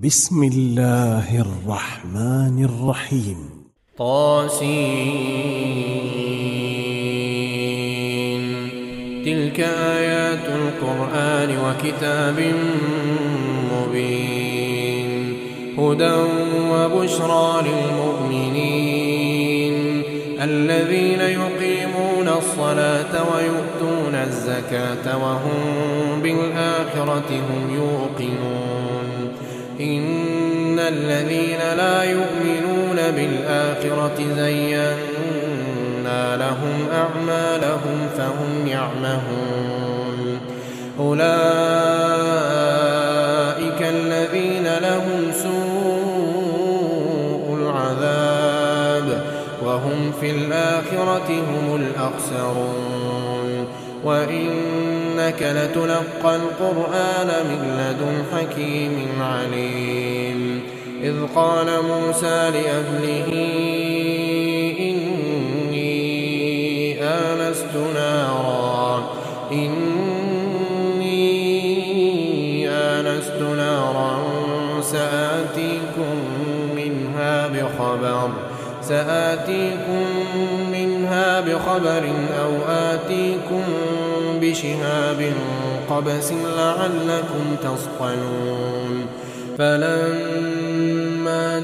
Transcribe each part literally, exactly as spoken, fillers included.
بسم الله الرحمن الرحيم. طاسين. تلك آيات القرآن وكتاب مبين هدى وبشرى للمؤمنين الذين يقيمون الصلاة ويؤتون الزكاة وهم بالآخرة هم يوقنون إن الذين لا يؤمنون بالآخرة زينا لهم أعمالهم فهم يعمهون أولئك الذين لهم سوء العذاب وهم في الآخرة هم الأخسرون وإنك لتلقى القرآن من لدن حكيم عليم إذ قال موسى لأهله إني آنست نارا إني آنست نارا سآتيكم منها بخبر سآتيكم منها بخبر أو آتيكم بشهاب قبس لعلكم تصطلون فلما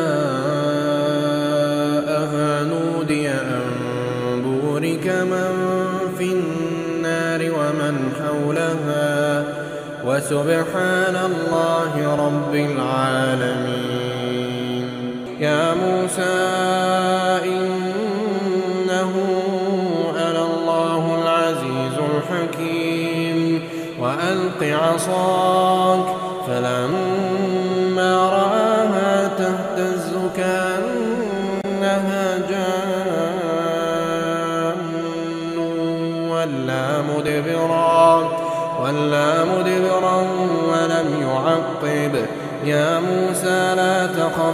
جاءها نودي أن بورك من في النار ومن حولها وسبحان الله رب العالمين يا موسى إنه أنا الله العزيز الحكيم وألق عصاك فلما رآها تهتز كأنها جان ولا مدبرا ولا مدبرا ولم يعقب يا موسى لا تخف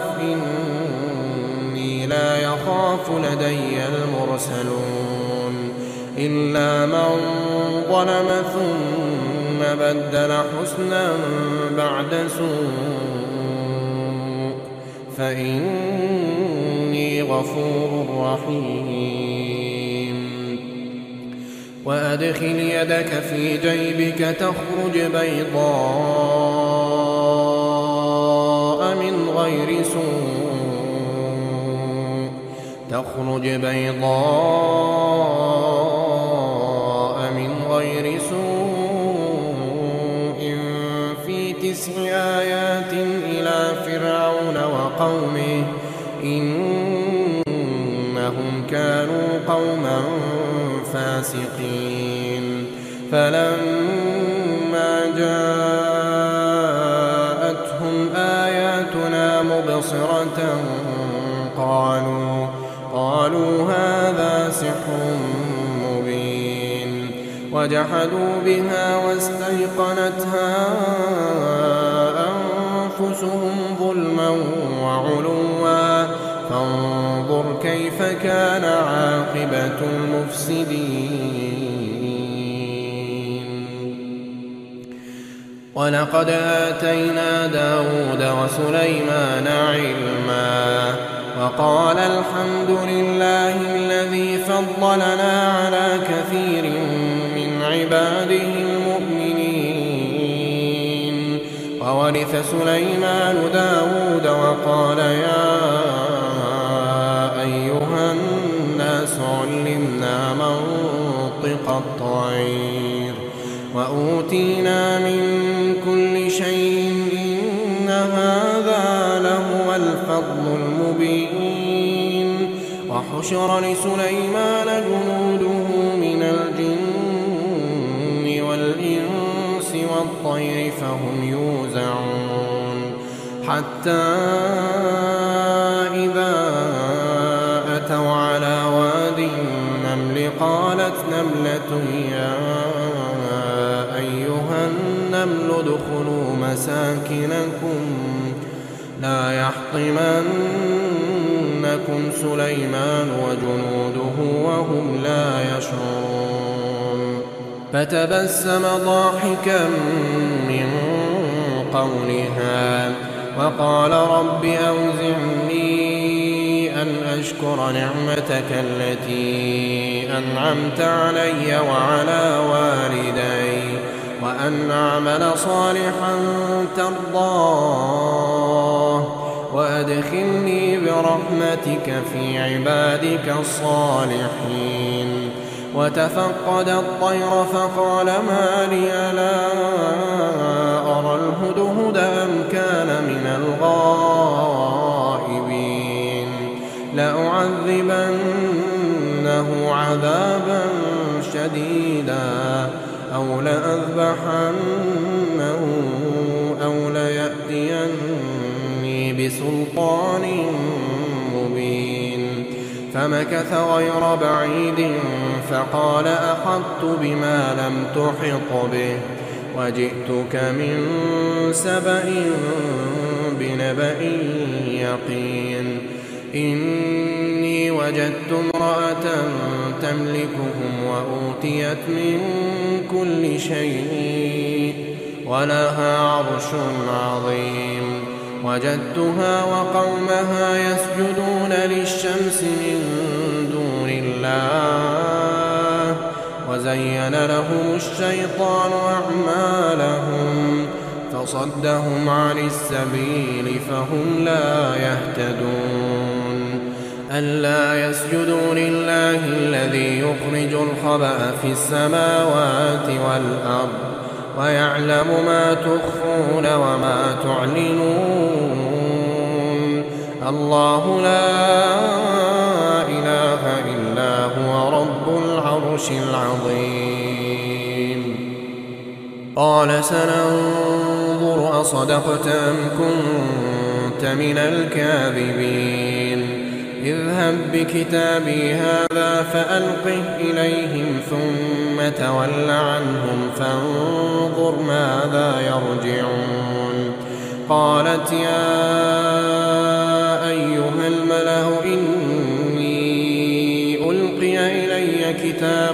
إني لا يخاف لدي المرسلون إلا من ظلم ثم بدل حسنا بعد سوء فإني غفور رحيم وأدخل يدك في جيبك تخرج بيضاء من غير سوء تخرج بيضاء من غير سوء في تسع آيات إلى فرعون وقومه إنهم كانوا قوما فاسقين فلما جاءتهم آياتنا مبصرة قالوا قالوا هذا سحر مبين وجحدوا بها واستيقنتها أنفسهم ظلما وعلوا فانظر كيف كان عاقبة المفسدين ولقد آتينا داود وسليمان علما وقال الحمد لله الذي فضلنا على كثير من عباده المؤمنين وورث سليمان داود وقال يا أيها الناس علمنا منطق الطير وأوتينا من كل شيء إن هذا لهو الفضل المبين وحشر لسليمان جنوده من الجن والإنس والطير فهم يوزعون حتى إذا أتوا على واد النمل قالت نملة يا أيها النمل ادخلوا مساكنكم لا يحطمنكم سليمان وجنوده وهم لا يشعرون فتبسم ضاحكا من قولها وقال رب أوزعني أن أشكر نعمتك التي أنعمت علي وعلى والدي وأن أعمل صالحا ترضاه وأدخلني برحمتك في عبادك الصالحين. وتفقد الطير فقال ما لي لا أرى الهدهد أم كان من الغائبين لأعذبنه عذابا شديدا أو لأذبحنه أو ليأتيني بسلطان مبين. فمكث غير بعيد فقال أحطت بما لم تحط به وجئتك من سبأ بنبأ يقين. إني وجدت امرأة تملكهم وأوتيت من كل شيء ولها عرش عظيم. وجدتها وقومها يسجدون للشمس من دون الله وزين لهم الشيطان أعمالهم فصدهم عن السبيل فهم لا يهتدون. ألا يسجدوا لله الذي يخرج الخبأ في السماوات والأرض ويعلم ما تخفون وما تعلنون. الله لا إله إلا هو رب العرش العظيم. قال سننظر أصدقت أم كنت من الكاذبين. اذهب بكتابي هذا فألقه إليهم ثم تول عنهم فانظر ماذا يرجعون. قالت يا أيها الملأ إني ألقي إلي كتاب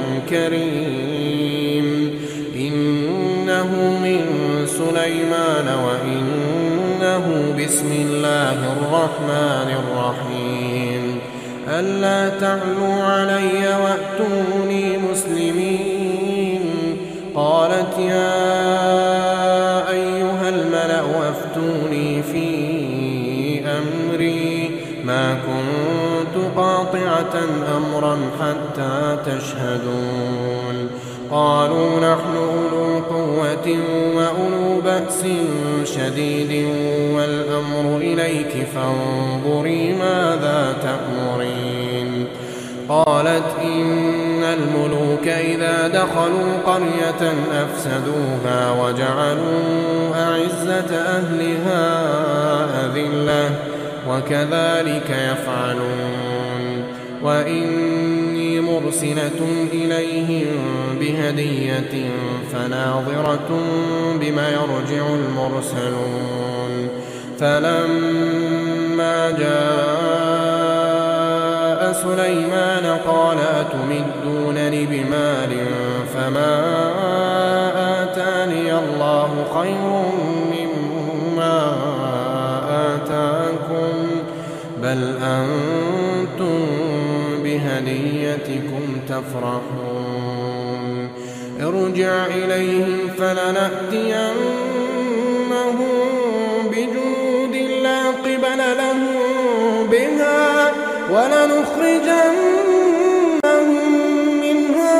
كريم إنه من سليمان وإنه بسم الله الرحمن الرحيم. ألا تعلوا علي وأتوني مسلمين. قالت يا أيها الملأ أفتوني في أمري ما كنت قاطعة أمرا حتى تشهدون. قالوا نحن أولو قوة وأولو بأس شديد والأمر إليك فانظري ماذا تأمرين. قالت إن الملوك إذا دخلوا قرية أفسدوها وجعلوا أعزة أهلها أذلة وكذلك يفعلون. وإني مرسلة إليهم بهدية فناظرة بما يرجع المرسلون. فلما جاء سليمان قال أتمدونني بمال فما آتاني الله خير مما آتاكم بل أنتم بهديتكم تفرحون. ارجع إليهم فلنأتينهم بجنود لا قبل لهم بها ولنخرجنهم منها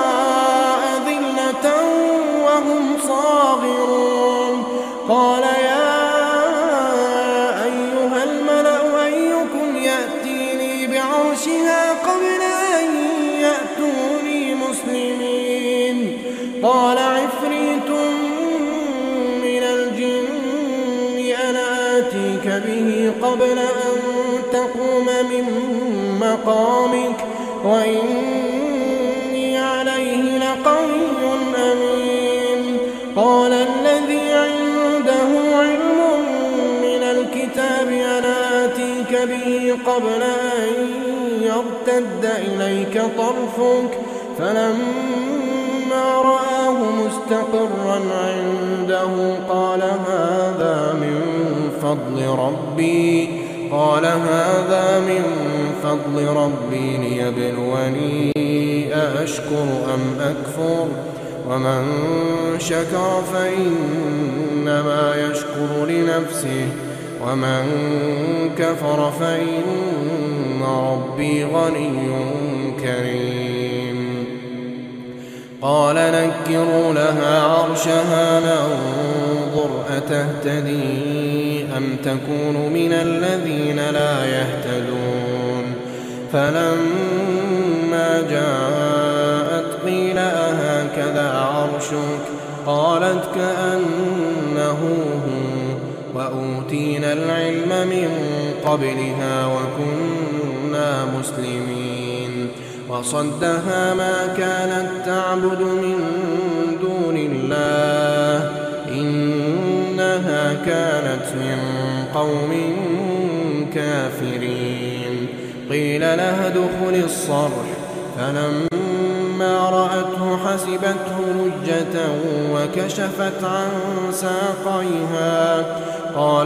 أذلة وهم صاغرون. قال يا أيها الملأ أيكم يأتيني بعرشها قبل أن يأتوني مسلمين. قال عفريت من الجن أنا آتيك به قبل أن تقوم من مقامك وإني عليه لقوي أمين. قال الذي عنده علم من الكتاب أنا آتيك به قبل أن يرتد إليك طرفك فلما رآه مستقرا عنده قال هذا من فضل ربي قال هذا من فضل ربي ليبلوني أأشكر أم أكفر ومن شكر فإنما يشكر لنفسه ومن كفر فإن ربي غني كريم قال نكروا لها عرشها ننظر أتهتدي أم تكون من الذين لا يهتدون فلما جاءت قيل أهكذا عرشك قالت كأنه هو وأوتينا العلم من قبلها وكنا مسلمين وصدها ما كانت تعبد من دون الله إنها كانت من قوم كافرين قيل لها ادخل الصرح فلما رأته حسبته لجة وكشفت عن ساقيها قال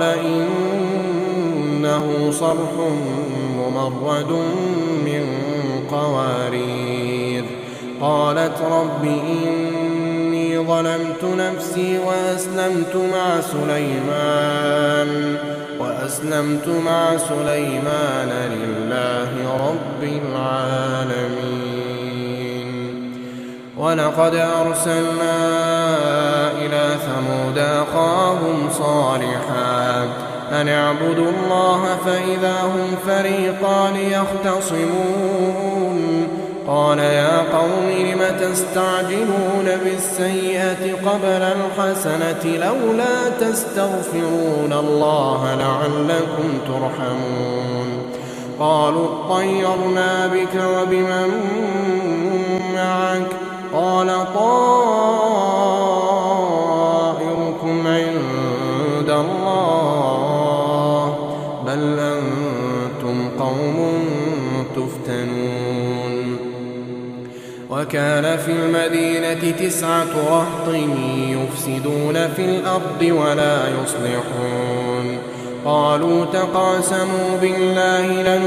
إنه صرح ممرد من قوارير قالت رب إني ظلمت نفسي وأسلمت مع سليمان وأسلمت مع سليمان لله رب العالمين ولقد أرسلنا إلى ثمود أخاهم صالحا أن اعبدوا الله فإذا هم فريقان يختصمون قال يا قوم لم تستعجلون بالسيئة قبل الحسنة لولا تستغفرون الله لعلكم ترحمون قالوا اطيرنا بك وبمن معك قال طائركم عند الله بل أنتم قوم تفتنون وكان في المدينة تسعة رهط يفسدون في الأرض ولا يصلحون قالوا تقاسموا بالله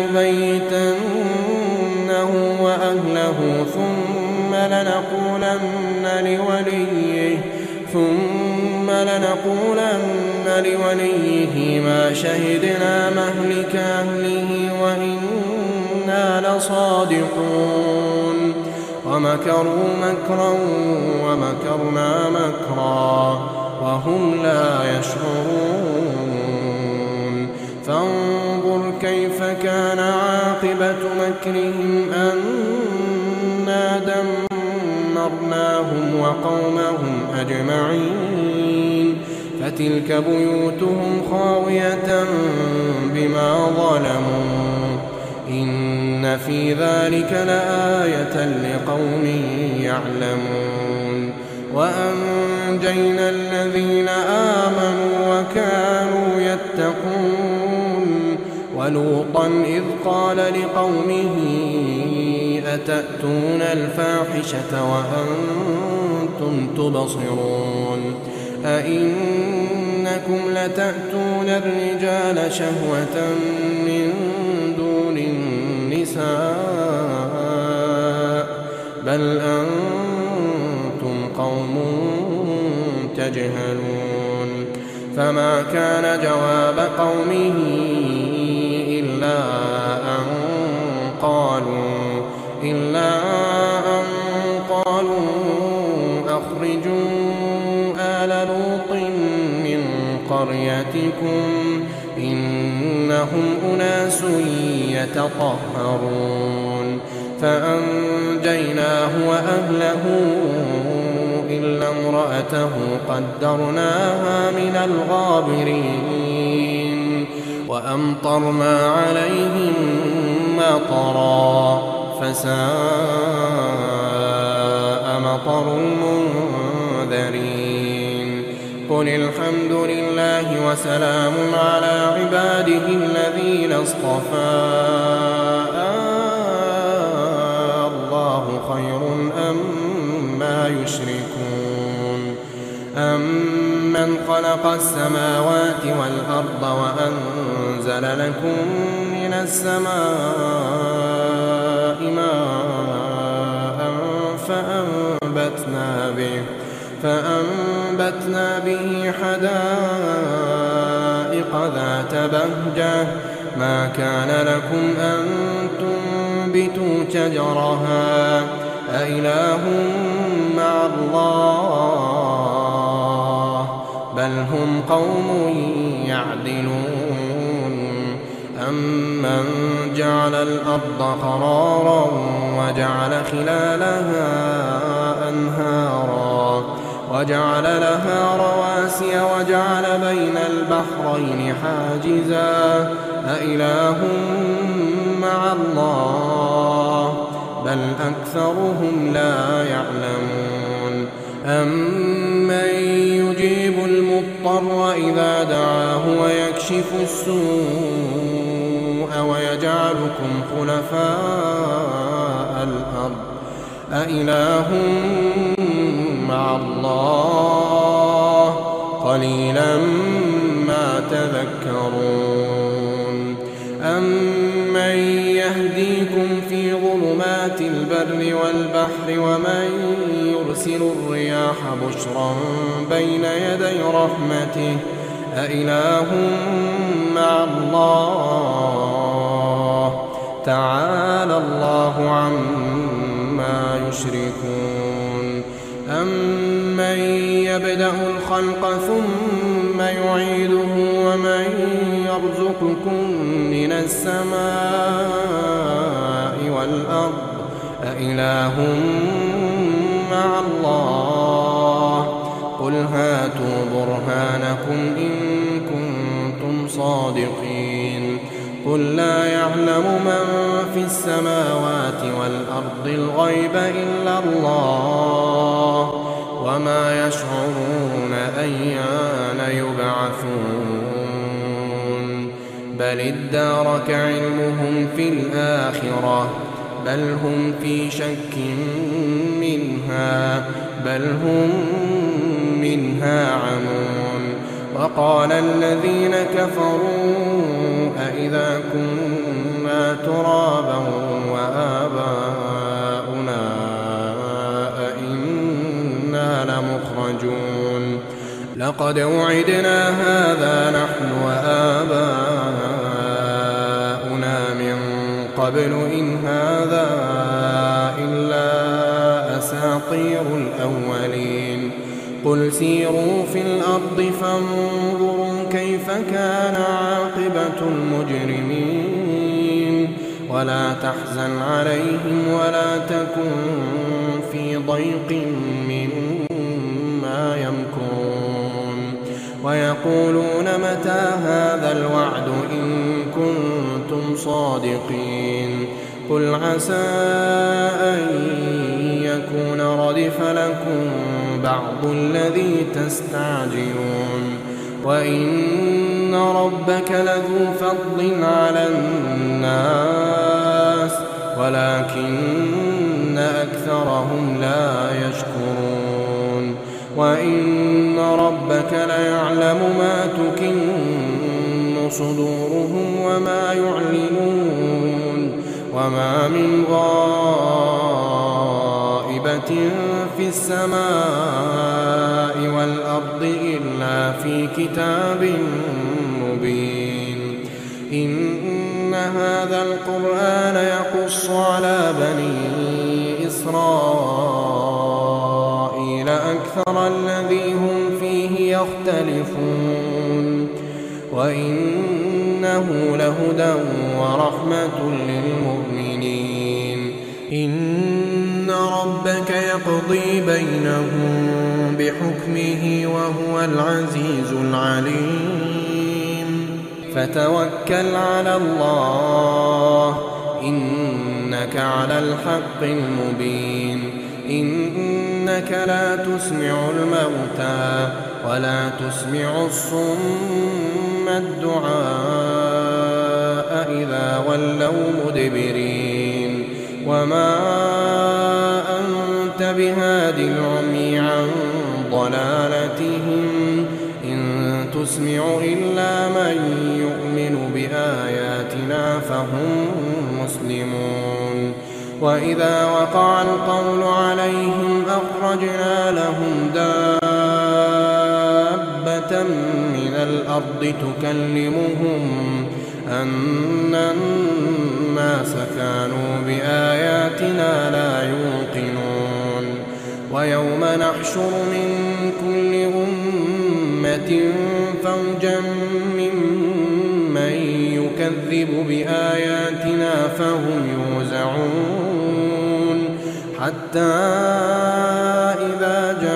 لنبيتنه وأهله ثم لنقولن لوليه ثم لنقولن لوليه ما شهدنا مهلك أهله وإنا لصادقون ومكروا مكرا ومكرنا مكرا وهم لا يشعرون فانظر كيف كان عاقبة مكرهم أنا دمرناهم وقومهم أجمعين فتلك بيوتهم خاوية بما ظلموا إن في ذلك لآية لقوم يعلمون وأنجينا الذين آمنوا وكانوا يتقون ولوطا إذ قال لقومه أتأتون الفاحشة وأنتم تبصرون أئنكم لتأتون الرجال شهوة من دون النساء بل أنتم قوم تجهلون فما كان جواب قومه إلا أن قالوا إلا أن قالوا أخرجوا آل لوط من قريتكم إنهم أناس يتطهرون فأنجيناه وأهله إلا امرأته قدرناها من الغابرين وأمطرنا عليهم مطرا فساء مطر المنذرين قل الحمد لله وسلام على عباده الذين اصطفى الله خير أما يشركون أمن خلق السماوات والأرض وأنزل لكم من السماء ماء فأنبتنا به فأنبتنا به حدائق ذات بهجة ما كان لكم أن تنبتوا شجرها أإله مع الله بل هم قوم يعدلون أمن جعل الأرض قرارا وجعل خلالها أنهارا وجعل لها رواسي وجعل بين البحرين حاجزا أإله مع الله بل أكثرهم لا يعلمون أمن يجيب المضطر إذا دعاه ويكشف السوء ويجعلكم خلفاء الأرض أإله مع الله قليلا ما تذكرون أمن يهديكم في ظلمات البر والبحر ومن يرسل الرياح بشرا بين يدي رحمته أإله مع الله تعالى الله عما يشركون أمن يبدأ الخلق ثم يعيده ومن يرزقكم من السماء والأرض أإله مع الله قل هاتوا برهانكم إن كنتم صادقين قل لا يعلم من في السماوات والأرض الغيب إلا الله وما يشعرون أيان يبعثون بل ادارك علمهم في الآخرة بل هم في شك منها بل هم منها عمون وقال الذين كفروا أإذا كنا ترابا وآباؤنا أئنا لمخرجون لقد وعدنا هذا نحن وآباؤنا من قبل إن هذا إلا أساطير الأولين قل سيروا في الأرض فانظروا كيف كان عاقبة المجرمين ولا تحزن عليهم ولا تكن في ضيق مما يمكرون ويقولون متى هذا الوعد إن كنتم صادقين قل عسى أن يكون ردف لكم بعض الذي تستعجلون وإن ربك لذو فضل على الناس ولكن أكثرهم لا يشكرون وإن ربك ليعلم ما تكن صدورهم وما يعلنون وما من غائبة في السماء والأرض إلا في كتاب مبين إن هذا القرآن يقص على بني إسرائيل أكثر الذي هم فيه يختلفون وإنه لهدى ورحمة للمؤمنين إن ربك يقضي بينهم بحكمه وهو العزيز العليم فتوكل على الله إنك على الحق المبين إنك لا تسمع الموتى ولا تسمع الصم الدعاء إذا ولوا مدبرين وما أنت بهاد العمي عن ضلالتهم إن نسمع إلا من يؤمن بآياتنا فهم مسلمون. وإذا وقع القول عليهم أخرجنا لهم دابة من الأرض تكلمهم أن الناس كانوا بآياتنا لا يوقنون. ويوم نحشر من كل أمة فوجا ممن يكذب بآياتنا فهم يوزعون حتى إذا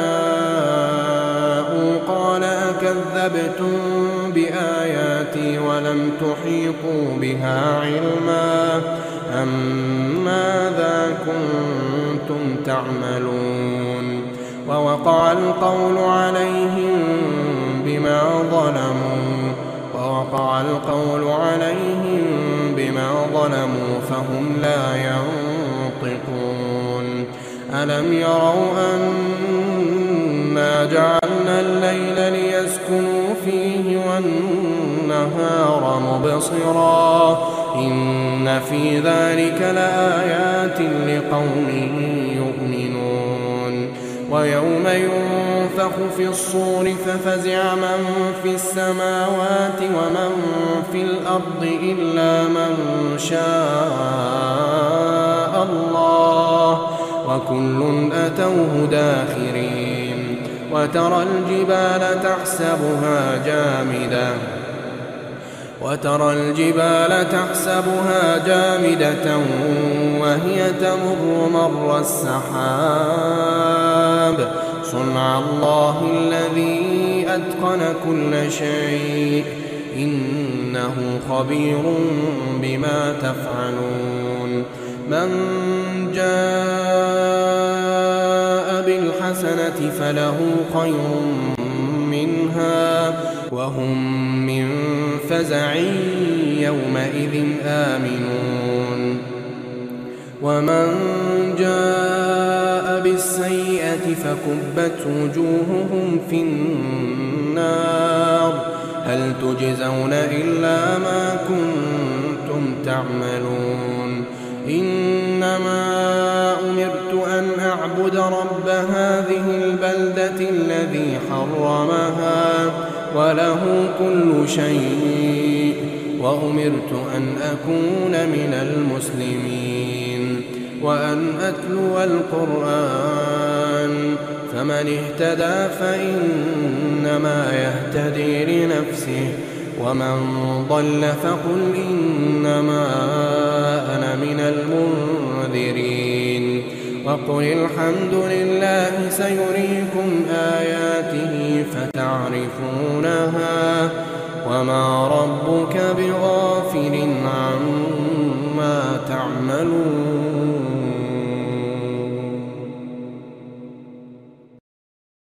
جاءوا قال أكذبتم بآياتي ولم تحيطوا بها علما أم ماذا كنتم تعملون. ووقع القول عليهم بما ظلموا ووقع القول عليهم بما ظلموا فهم لا ينطقون. ألم يروا أنا جعلنا الليل ليسكنوا فيه والنهار مبصرا إن في ذلك لآيات لقوم يؤمنون. ويوم ينفخ في الصور ففزع من في السماوات ومن في الأرض إلا من شاء الله وكل أتوه داخرين. وترى الجبال تحسبها جامدة وترى الجبال تحسبها جامدة وهي تمر مر السحاب صنع الله الذي أتقن كل شيء إنه خبير بما تفعلون. من جاء بالحسنة فله خير منها وهم من فزع يومئذ آمنون. ومن جاء بالسيئة فكبت وجوههم في النار هل تجزون إلا ما كنتم تعملون. إنما أمرت أن أعبد رب هذه البلدة الذي حرمها وله كل شيء وأمرت أن أكون من المسلمين وأن أتلو القرآن فمن اهتدى فإنما يهتدي لنفسه ومن ضل فقل إنما أنا من المنذرين. وقل الحمد لله سيريكم آياته فتعرفونها وما ربك بغافل عما تعملون.